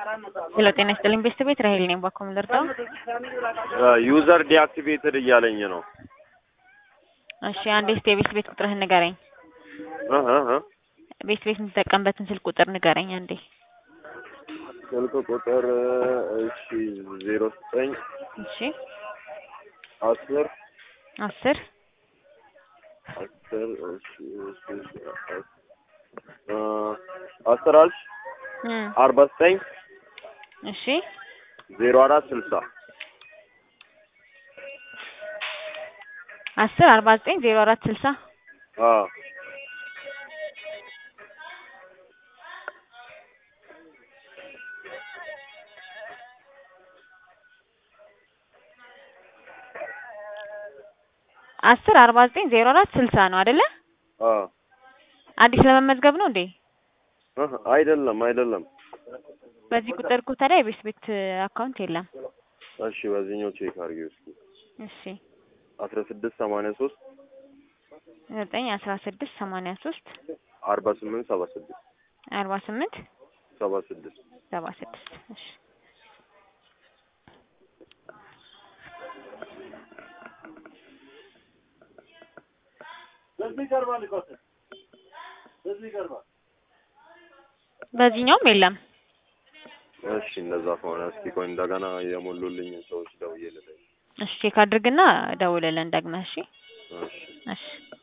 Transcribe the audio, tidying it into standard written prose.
ሄሎ ጤና ይስጥልኝ ቤት ራሄል ነኝ ባኮም ልርዳው ዩዘር ዲአክቲቬትድ እያለኝ ነው እሺ አንዴ ቤት ቁጥርህን ንገረኝ ቤት የምትጠቀምበትን ስልክ ቁጥር ንገረኝ አንዴ ስልክ ቁጥር እሺ 09 እሺ 10 10 አልሽ 49 እሺ 0460 10 49 0460 10 49 0460 ነው አይደለ? አዲስ ለመመዝገብ ነው እንዴ? አይደለም በዚህ ቁጥር እኮ ታዲያ ቤት አካውንት የለም። እሺ በዚህኛው ቼክ አድርጊው እስኪ። እሺ 1683 916 83 48 76 48 76 76 እሺ በዚህኛውም የለም። እሺ እንደዛ ከሆነ እስኪ ቆይ እንደገና የሞሉልኝ ሰዎች ደውዬ ልጠይቅ። እሺ ቼክ አድርግና ደውልልን ደግመህ። እሺ እሺ